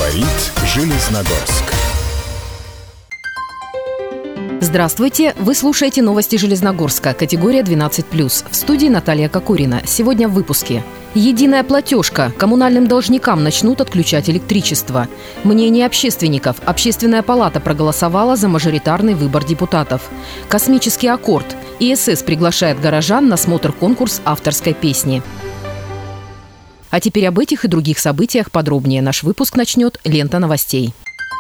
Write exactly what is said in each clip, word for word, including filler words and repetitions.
Говорит Железногорск. Здравствуйте! Вы слушаете новости Железногорска, категория двенадцать плюс. В студии Наталья Кокорина. Сегодня в выпуске. Единая платежка. Коммунальным должникам начнут отключать электричество. Мнение общественников. Общественная палата проголосовала за мажоритарный выбор депутатов. Космический аккорд. ИСС приглашает горожан на смотр-конкурс авторской песни. А теперь об этих и других событиях подробнее. Наш выпуск начнет лента новостей.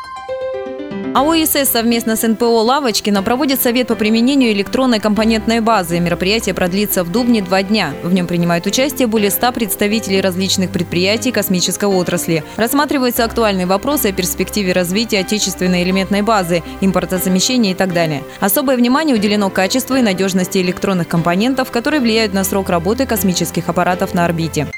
АО «ИСС» совместно с эн пэ о «Лавочкино» проводит совет по применению электронной компонентной базы. Мероприятие продлится в Дубне два дня. В нем принимают участие более ста представителей различных предприятий космической отрасли. Рассматриваются актуальные вопросы о перспективе развития отечественной элементной базы, импортозамещения и так далее. Особое внимание уделено качеству и надежности электронных компонентов, которые влияют на срок работы космических аппаратов на орбите.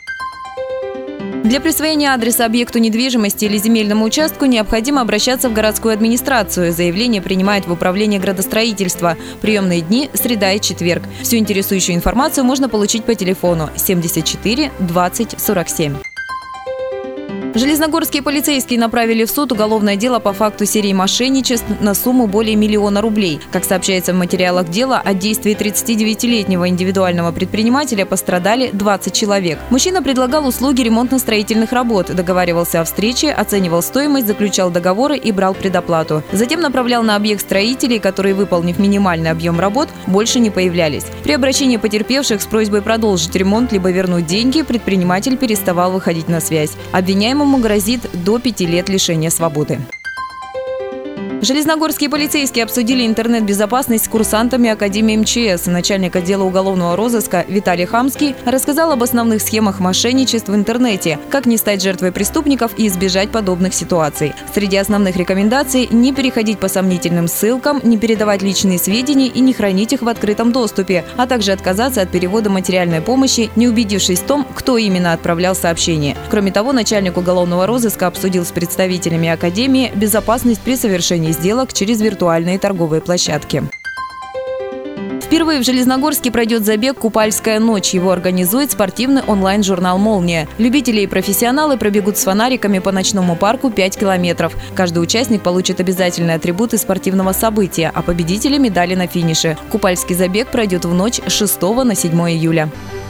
Для присвоения адреса объекту недвижимости или земельному участку необходимо обращаться в городскую администрацию. Заявление принимают в управление градостроительства. Приемные дни – среда и четверг. Всю интересующую информацию можно получить по телефону семьдесят четыре двадцать сорок семь. Железногорские полицейские направили в суд уголовное дело по факту серии мошенничеств на сумму более миллиона рублей. Как сообщается в материалах дела, от действий тридцатидевятилетнего индивидуального предпринимателя пострадали двадцать человек. Мужчина предлагал услуги ремонтно-строительных работ, договаривался о встрече, оценивал стоимость, заключал договоры и брал предоплату. Затем направлял на объект строителей, которые, выполнив минимальный объем работ, больше не появлялись. При обращении потерпевших с просьбой продолжить ремонт либо вернуть деньги, предприниматель переставал выходить на связь. Обвиняемый Ему грозит до пяти лет лишения свободы. Железногорские полицейские обсудили интернет-безопасность с курсантами Академии эм че эс. Начальник отдела уголовного розыска Виталий Хамский рассказал об основных схемах мошенничеств в интернете, как не стать жертвой преступников и избежать подобных ситуаций. Среди основных рекомендаций – не переходить по сомнительным ссылкам, не передавать личные сведения и не хранить их в открытом доступе, а также отказаться от перевода материальной помощи, не убедившись в том, кто именно отправлял сообщение. Кроме того, начальник уголовного розыска обсудил с представителями Академии безопасность при совершении сделок через виртуальные торговые площадки. Впервые в Железногорске пройдет забег «Купальская ночь». Его организует спортивный онлайн-журнал «Молния». Любители и профессионалы пробегут с фонариками по ночному парку пять километров. Каждый участник получит обязательные атрибуты спортивного события, а победители – медали на финише. Купальский забег пройдет в ночь с шестого на седьмое июля.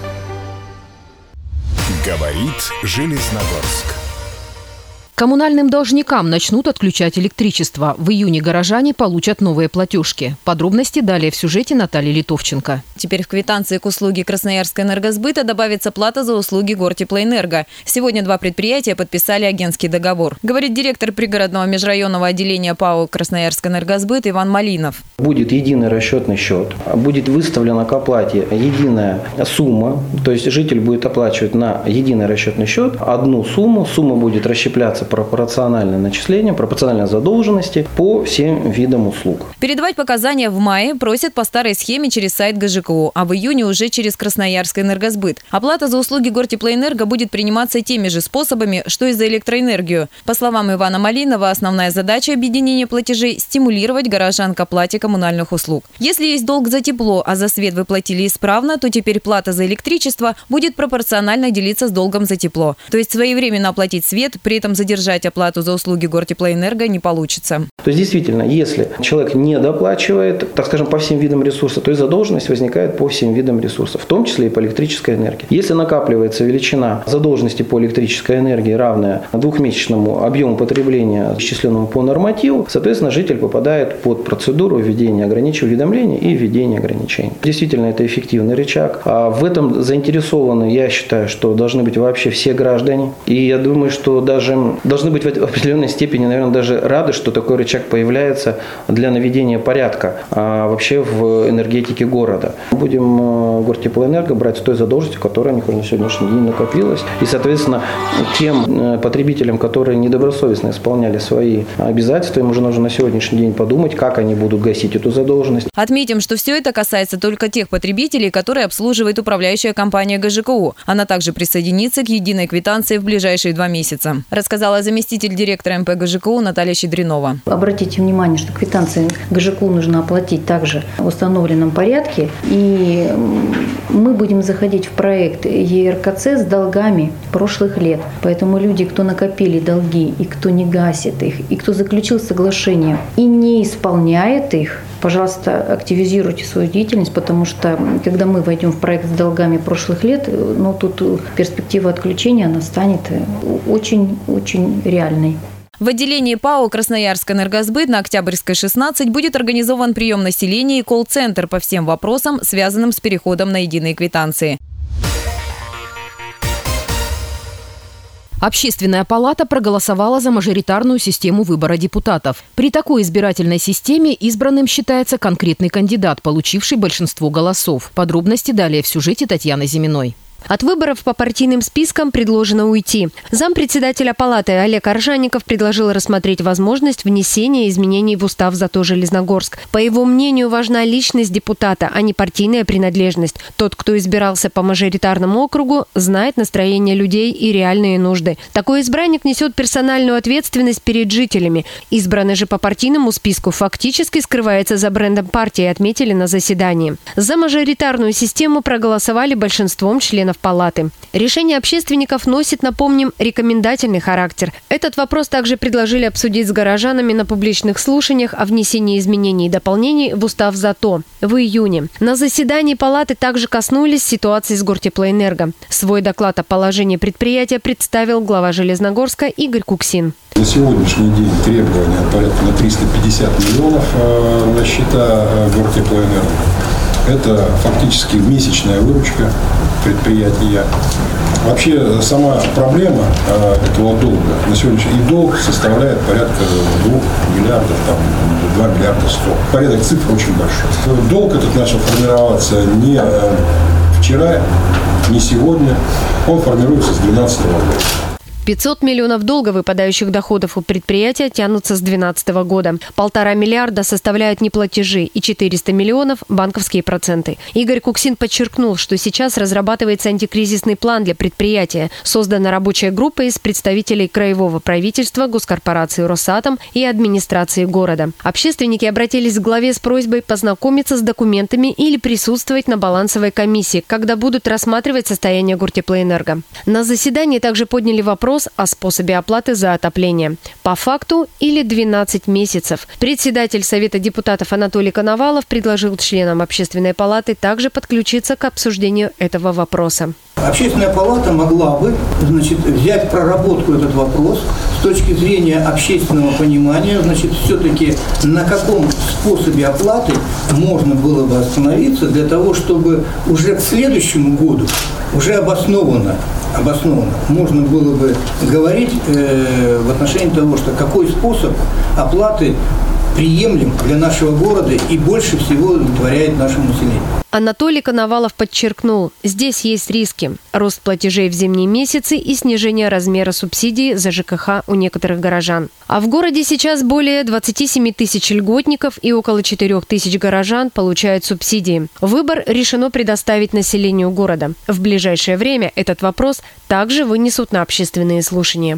Говорит Железногорск. Коммунальным должникам начнут отключать электричество. В июне горожане получат новые платежки. Подробности далее в сюжете Натальи Литовченко. Теперь в квитанции к услуге Красноярского энергосбыта добавится плата за услуги Гортеплоэнерго. Сегодня два предприятия подписали агентский договор. Говорит директор пригородного межрайонного отделения ПАО Красноярский энергосбыт Иван Малинов. Будет единый расчетный счет, будет выставлена к оплате единая сумма, то есть житель будет оплачивать на единый расчетный счет одну сумму, сумма будет расщепляться пропорциональное начисление, пропорциональной задолженности по всем видам услуг. Передавать показания в мае просят по старой схеме через сайт гэ жэ ка о, а в июне уже через Красноярский энергосбыт. Оплата за услуги Гортеплоэнерго будет приниматься теми же способами, что и за электроэнергию. По словам Ивана Малинова, основная задача объединения платежей – стимулировать горожан к оплате коммунальных услуг. Если есть долг за тепло, а за свет вы платили исправно, то теперь плата за электричество будет пропорционально делиться с долгом за тепло. То есть своевременно оплатить свет, при этом задержать Держать оплату за услуги Гортеплоэнерго не получится. То есть действительно, если человек не доплачивает, так скажем, по всем видам ресурсов, то и задолженность возникает по всем видам ресурсов, в том числе и по электрической энергии. Если накапливается величина задолженности по электрической энергии, равная двухмесячному объему потребления, исчисленному по нормативу, соответственно, житель попадает под процедуру введения ограничений, уведомлений и введения ограничений. Действительно, это эффективный рычаг. А в этом заинтересованы, я считаю, что должны быть вообще все граждане. И я думаю, что даже должны быть в определенной степени, наверное, даже рады, что такой рычаг появляется для наведения порядка а вообще в энергетике города. Будем Гортеплоэнерго брать с той задолженностью, которая у них на сегодняшний день накопилась. И, соответственно, тем потребителям, которые недобросовестно исполняли свои обязательства, им уже нужно на сегодняшний день подумать, как они будут гасить эту задолженность. Отметим, что все это касается только тех потребителей, которые обслуживает управляющая компания гэ жэ ка о. Она также присоединится к единой квитанции в ближайшие два месяца. Рассказала заместитель директора эм пэ гэ жэ ка о Наталья Щедринова. Обратите внимание, что квитанции гэ жэ ка о нужно оплатить также в установленном порядке. И И мы будем заходить в проект Е Эр Ка Цэ с долгами прошлых лет. Поэтому люди, кто накопили долги, и кто не гасит их, и кто заключил соглашение и не исполняет их, пожалуйста, активизируйте свою деятельность, потому что когда мы войдем в проект с долгами прошлых лет, ну, тут перспектива отключения, она станет очень-очень реальной. В отделении ПАО «Красноярскэнергосбыт» на Октябрьской, шестнадцать будет организован прием населения и колл-центр по всем вопросам, связанным с переходом на единые квитанции. Общественная палата проголосовала за мажоритарную систему выбора депутатов. При такой избирательной системе избранным считается конкретный кандидат, получивший большинство голосов. Подробности далее в сюжете Татьяны Зиминой. От выборов по партийным спискам предложено уйти. Зампредседателя палаты Олег Аржаников предложил рассмотреть возможность внесения изменений в устав ЗАТО Железногорск. По его мнению, важна личность депутата, а не партийная принадлежность. Тот, кто избирался по мажоритарному округу, знает настроение людей и реальные нужды. Такой избранник несет персональную ответственность перед жителями. Избранный же по партийному списку фактически скрывается за брендом партии, отметили на заседании. За мажоритарную систему проголосовали большинством членов палаты. Решение общественников носит, напомним, рекомендательный характер. Этот вопрос также предложили обсудить с горожанами на публичных слушаниях о внесении изменений и дополнений в устав ЗАТО в июне. На заседании палаты также коснулись ситуации с Гортеплоэнерго. Свой доклад о положении предприятия представил глава Железногорска Игорь Куксин. На сегодняшний день требования порядка на триста пятьдесят миллионов на счета Гортеплоэнерго. Это фактически месячная выручка предприятия. Вообще сама проблема э, этого долга на сегодняшний день, и долг составляет порядка двух миллиардов, там, два миллиарда сто. Порядок цифр очень большой. Долг этот начал формироваться не э, вчера, не сегодня. Он формируется с две тысячи двенадцатого года. пятьсот миллионов долга выпадающих доходов у предприятия тянутся с две тысячи двенадцатого года. Полтора миллиарда составляют неплатежи и четыреста миллионов – банковские проценты. Игорь Куксин подчеркнул, что сейчас разрабатывается антикризисный план для предприятия. Создана рабочая группа из представителей краевого правительства, госкорпорации «Росатом» и администрации города. Общественники обратились к главе с просьбой познакомиться с документами или присутствовать на балансовой комиссии, когда будут рассматривать состояние Гортеплоэнерго. На заседании также подняли вопрос о способе оплаты за отопление. По факту или двенадцать месяцев. Председатель Совета депутатов Анатолий Коновалов предложил членам Общественной палаты также подключиться к обсуждению этого вопроса. Общественная палата могла бы, значит, взять проработку этот вопрос с точки зрения общественного понимания, значит, все-таки на каком способе оплаты можно было бы остановиться для того, чтобы уже к следующему году уже обоснованно, обоснованно можно было бы говорить э, в отношении того, что какой способ оплаты приемлем для нашего города и больше всего удовлетворяет нашему населению. Анатолий Коновалов подчеркнул, здесь есть риски. Рост платежей в зимние месяцы и снижение размера субсидий за Ж К Х у некоторых горожан. А в городе сейчас более двадцати семи тысяч льготников и около четырёх тысяч горожан получают субсидии. Выбор решено предоставить населению города. В ближайшее время этот вопрос также вынесут на общественные слушания.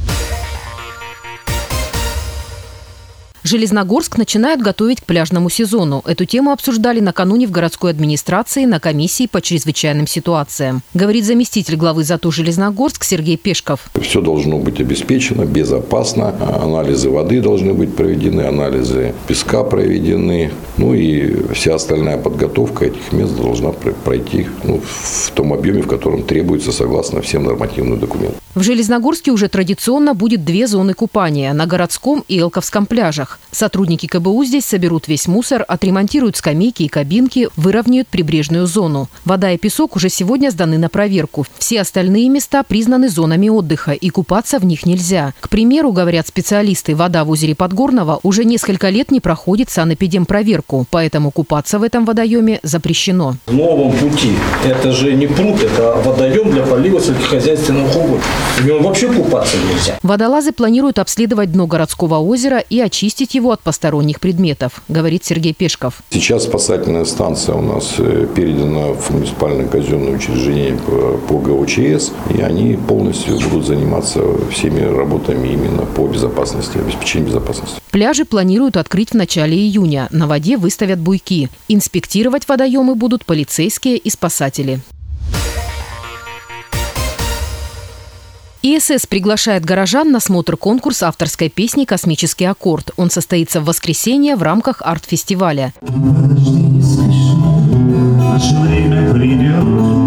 Железногорск начинают готовить к пляжному сезону. Эту тему обсуждали накануне в городской администрации на комиссии по чрезвычайным ситуациям. Говорит заместитель главы ЗАТО Железногорск Сергей Пешков. Все должно быть обеспечено, безопасно. Анализы воды должны быть проведены, анализы песка проведены. Ну и вся остальная подготовка этих мест должна пройти ну, в том объеме, в котором требуется согласно всем нормативным документам. В Железногорске уже традиционно будет две зоны купания – на городском и Элковском пляжах. Сотрудники Ка Бэ У здесь соберут весь мусор, отремонтируют скамейки и кабинки, выровняют прибрежную зону. Вода и песок уже сегодня сданы на проверку. Все остальные места признаны зонами отдыха, и купаться в них нельзя. К примеру, говорят специалисты, вода в озере Подгорного уже несколько лет не проходит санэпидемпроверку, поэтому купаться в этом водоеме запрещено. В новом пути это же не пруд, это водоем для полива сельскохозяйственных угодий. В нем вообще купаться нельзя. Водолазы планируют обследовать дно городского озера и очистить очистить его от посторонних предметов, говорит Сергей Пешков. Сейчас спасательная станция у нас передана в муниципальное казенное учреждение по ГОЧС, и они полностью будут заниматься всеми работами именно по безопасности, обеспечению безопасности. Пляжи планируют открыть в начале июня. На воде выставят буйки. Инспектировать водоемы будут полицейские и спасатели. ИСС приглашает горожан на смотр конкурс авторской песни «Космический аккорд». Он состоится в воскресенье в рамках арт-фестиваля. Подожди, не спеши, наше время придет,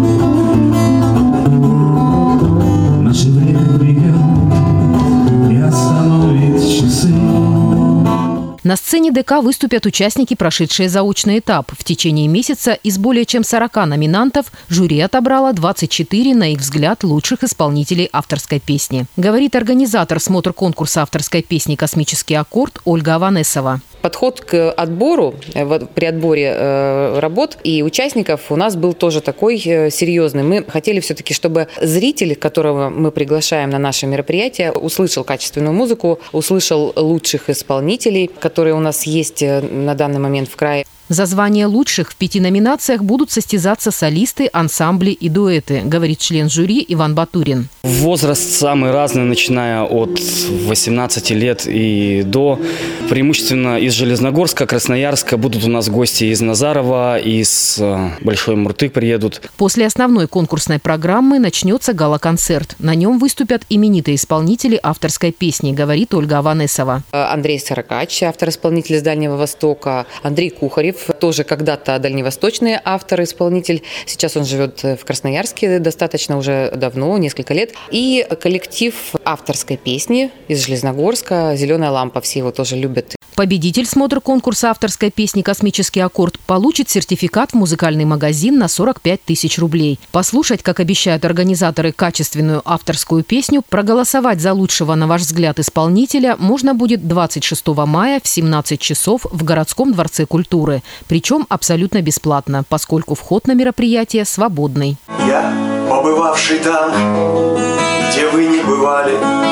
наше время придет и остановит часы. На сцене ДК выступят участники, прошедшие заочный этап. В течение месяца из более чем сорока номинантов жюри отобрало двадцать четыре, на их взгляд, лучших исполнителей авторской песни. Говорит организатор смотр конкурса авторской песни «Космический аккорд» Ольга Аванесова. Подход к отбору, при отборе работ и участников у нас был тоже такой серьезный. Мы хотели все-таки, чтобы зритель, которого мы приглашаем на наше мероприятие, услышал качественную музыку, услышал лучших исполнителей, которые у нас есть на данный момент в крае. За звание лучших в пяти номинациях будут состязаться солисты, ансамбли и дуэты, говорит член жюри Иван Батурин. Возраст самый разный, начиная от восемнадцати лет и до. Преимущественно из Железногорска, Красноярска будут у нас гости из Назарова, из Большой Мурты приедут. После основной конкурсной программы начнется гала-концерт. На нем выступят именитые исполнители авторской песни, говорит Ольга Аванесова. Андрей Саракач, автор-исполнитель с Дальнего Востока, Андрей Кухарев, тоже когда-то дальневосточный автор-исполнитель. Сейчас он живет в Красноярске достаточно уже давно, несколько лет. И коллектив авторской песни из Железногорска «Зеленая лампа». Все его тоже любят. Победитель смотра конкурса авторской песни «Космический аккорд» получит сертификат в музыкальный магазин на сорок пять тысяч рублей. Послушать, как обещают организаторы, качественную авторскую песню, проголосовать за лучшего, на ваш взгляд, исполнителя можно будет двадцать шестого мая в семнадцать часов в городском дворце культуры. Причем абсолютно бесплатно, поскольку вход на мероприятие свободный. Я, побывавший там, где вы не бывали,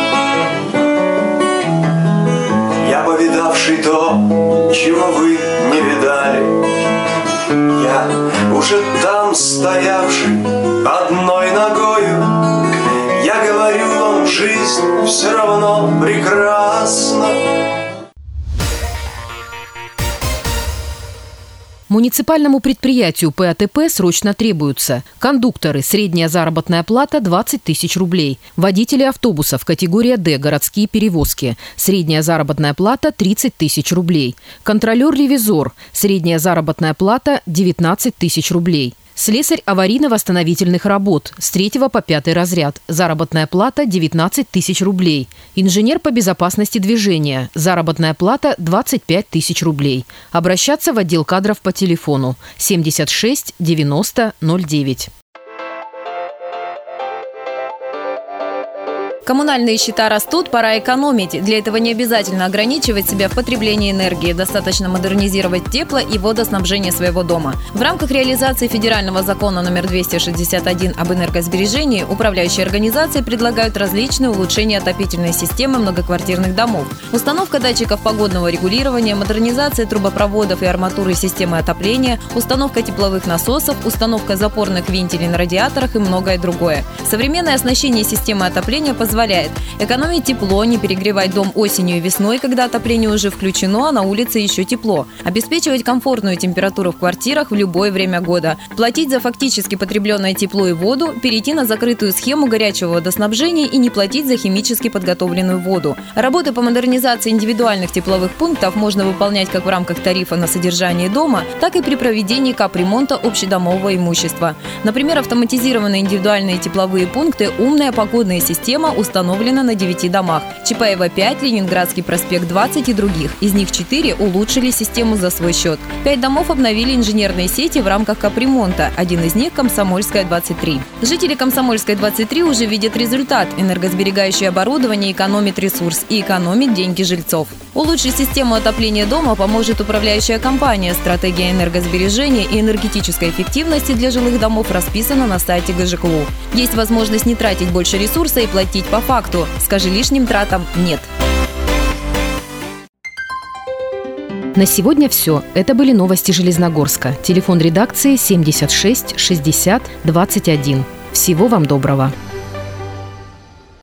я, повидавший то, чего вы не видали, я, уже там стоявший одной ногою, я говорю вам, жизнь все равно прекрасна. Муниципальному предприятию ПАТП срочно требуются кондукторы, средняя заработная плата двадцать тысяч рублей, водители автобусов категория Д, городские перевозки, средняя заработная плата тридцать тысяч рублей, контролер-ревизор, средняя заработная плата девятнадцать тысяч рублей. Слесарь аварийно-восстановительных работ с третьего по пятый разряд. Заработная плата девятнадцать тысяч рублей. Инженер по безопасности движения. Заработная плата двадцать пять тысяч рублей. Обращаться в отдел кадров по телефону семьдесят шесть девяносто ноль девять. Коммунальные счета растут, пора экономить. Для этого не обязательно ограничивать себя в потреблении энергии. Достаточно модернизировать тепло- и водоснабжение своего дома. В рамках реализации федерального закона номер двести шестьдесят один об энергосбережении управляющие организации предлагают различные улучшения отопительной системы многоквартирных домов. Установка датчиков погодного регулирования, модернизация трубопроводов и арматуры системы отопления, установка тепловых насосов, установка запорных вентилей на радиаторах и многое другое. Современное оснащение системы отопления позволяет позволяет экономить тепло, не перегревать дом осенью и весной, когда отопление уже включено, а на улице еще тепло, обеспечивать комфортную температуру в квартирах в любое время года, платить за фактически потребленное тепло и воду, перейти на закрытую схему горячего водоснабжения и не платить за химически подготовленную воду. Работы по модернизации индивидуальных тепловых пунктов можно выполнять как в рамках тарифа на содержание дома, так и при проведении капремонта общедомового имущества. Например, автоматизированные индивидуальные тепловые пункты «Умная погодная система» установлена на девяти домах. Чапаева пять, Ленинградский проспект двадцать и других. Из них четыре улучшили систему за свой счет. Пять домов обновили инженерные сети в рамках капремонта. Один из них – Комсомольская, двадцать три. Жители Комсомольской, двадцать три уже видят результат. Энергосберегающее оборудование экономит ресурс и экономит деньги жильцов. Улучшить систему отопления дома поможет управляющая компания. Стратегия энергосбережения и энергетической эффективности для жилых домов расписана на сайте ГЖКУ. Есть возможность не тратить больше ресурса и платить по факту. Скажи лишним тратам «нет». На сегодня все. Это были новости Железногорска. Телефон редакции семьдесят шесть шестьдесят двадцать один. Всего вам доброго.